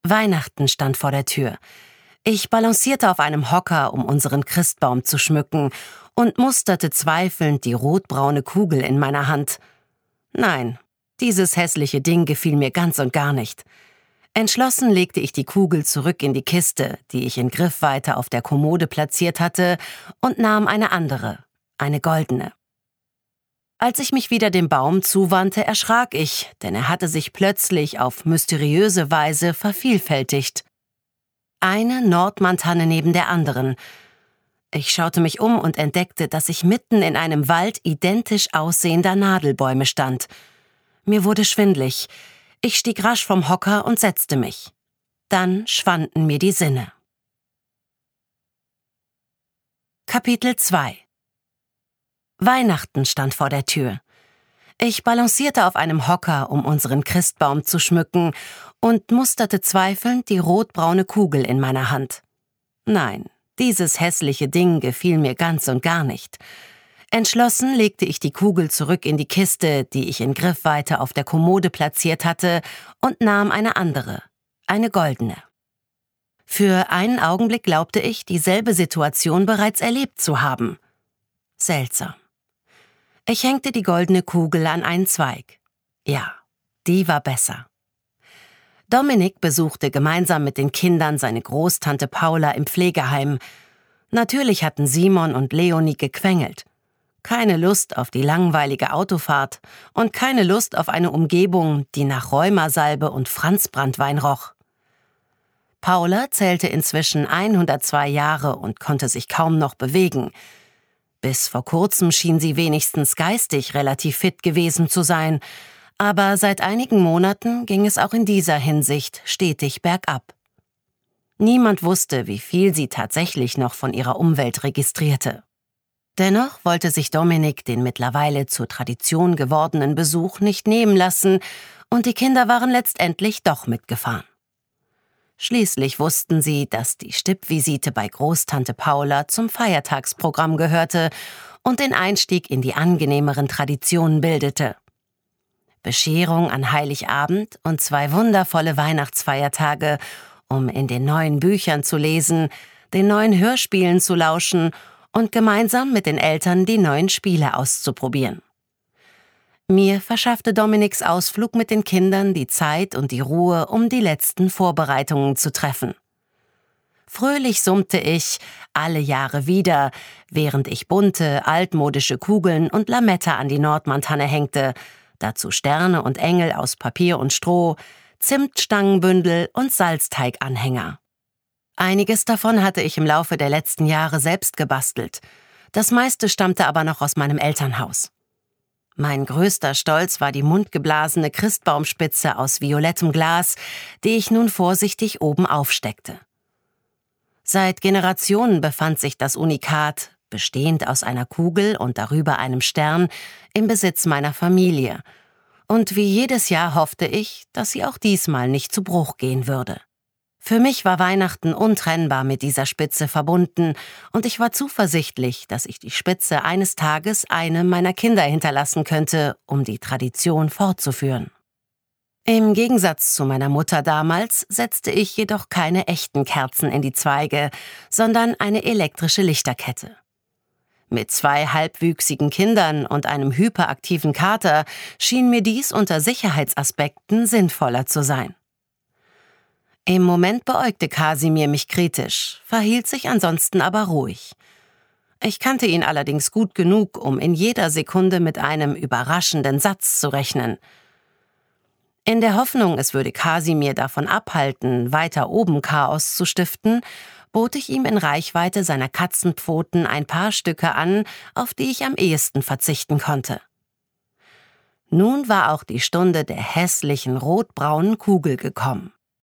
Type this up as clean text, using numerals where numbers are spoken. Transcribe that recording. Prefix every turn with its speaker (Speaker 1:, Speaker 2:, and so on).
Speaker 1: Weihnachten stand vor der Tür. Ich balancierte auf einem Hocker, um unseren Christbaum zu schmücken, und musterte zweifelnd die rotbraune Kugel in meiner Hand. Nein, dieses hässliche Ding gefiel mir ganz und gar nicht. Entschlossen legte ich die Kugel zurück in die Kiste, die ich in Griffweite auf der Kommode platziert hatte, und nahm eine andere, eine goldene. Als ich mich wieder dem Baum zuwandte, erschrak ich, denn er hatte sich plötzlich auf mysteriöse Weise vervielfältigt. Eine Nordmantanne neben der anderen. Ich schaute mich um und entdeckte, dass ich mitten in einem Wald identisch aussehender Nadelbäume stand. Mir wurde schwindlig. Ich stieg rasch vom Hocker und setzte mich. Dann schwanden mir die Sinne. Kapitel 2 Weihnachten stand vor der Tür. Ich balancierte auf einem Hocker, um unseren Christbaum zu schmücken, und musterte zweifelnd die rotbraune Kugel in meiner Hand. Nein, dieses hässliche Ding gefiel mir ganz und gar nicht. Entschlossen legte ich die Kugel zurück in die Kiste, die ich in Griffweite auf der Kommode platziert hatte, und nahm eine andere, eine goldene. Für einen Augenblick glaubte ich, dieselbe Situation bereits erlebt zu haben. Seltsam. Ich hängte die goldene Kugel an einen Zweig. Ja, die war besser. Dominik besuchte gemeinsam mit den Kindern seine Großtante Paula im Pflegeheim. Natürlich hatten Simon und Leonie gequengelt. Keine Lust auf die langweilige Autofahrt und keine Lust auf eine Umgebung, die nach Rheumasalbe und Franzbranntwein roch. Paula zählte inzwischen 102 Jahre und konnte sich kaum noch bewegen. Bis vor kurzem schien sie wenigstens geistig relativ fit gewesen zu sein, aber seit einigen Monaten ging es auch in dieser Hinsicht stetig bergab. Niemand wusste, wie viel sie tatsächlich noch von ihrer Umwelt registrierte. Dennoch wollte sich Dominik den mittlerweile zur Tradition gewordenen Besuch nicht nehmen lassen, und die Kinder waren letztendlich doch mitgefahren. Schließlich wussten sie, dass die Stippvisite bei Großtante Paula zum Feiertagsprogramm gehörte und den Einstieg in die angenehmeren Traditionen bildete. Bescherung an Heiligabend und 2 wundervolle Weihnachtsfeiertage, um in den neuen Büchern zu lesen, den neuen Hörspielen zu lauschen und gemeinsam mit den Eltern die neuen Spiele auszuprobieren. Mir verschaffte Dominiks Ausflug mit den Kindern die Zeit und die Ruhe, um die letzten Vorbereitungen zu treffen. Fröhlich summte ich alle Jahre wieder, während ich bunte, altmodische Kugeln und Lametta an die Nordmantanne hängte, dazu Sterne und Engel aus Papier und Stroh, Zimtstangenbündel und Salzteiganhänger. Einiges davon hatte ich im Laufe der letzten Jahre selbst gebastelt. Das meiste stammte aber noch aus meinem Elternhaus. Mein größter Stolz war die mundgeblasene Christbaumspitze aus violettem Glas, die ich nun vorsichtig oben aufsteckte. Seit Generationen befand sich das Unikat, bestehend aus einer Kugel und darüber einem Stern, im Besitz meiner Familie. Und wie jedes Jahr hoffte ich, dass sie auch diesmal nicht zu Bruch gehen würde. Für mich war Weihnachten untrennbar mit dieser Spitze verbunden, und ich war zuversichtlich, dass ich die Spitze eines Tages einem meiner Kinder hinterlassen könnte, um die Tradition fortzuführen. Im Gegensatz zu meiner Mutter damals setzte ich jedoch keine echten Kerzen in die Zweige, sondern eine elektrische Lichterkette. Mit 2 halbwüchsigen Kindern und einem hyperaktiven Kater schien mir dies unter Sicherheitsaspekten sinnvoller zu sein. Im Moment beäugte Kasimir mich kritisch, verhielt sich ansonsten aber ruhig. Ich kannte ihn allerdings gut genug, um in jeder Sekunde mit einem überraschenden Satz zu rechnen. In der Hoffnung, es würde Kasimir davon abhalten, weiter oben Chaos zu stiften, bot ich ihm in Reichweite seiner Katzenpfoten ein paar Stücke an, auf die ich am ehesten verzichten konnte. Nun war auch die Stunde der hässlichen rotbraunen Kugel gekommen.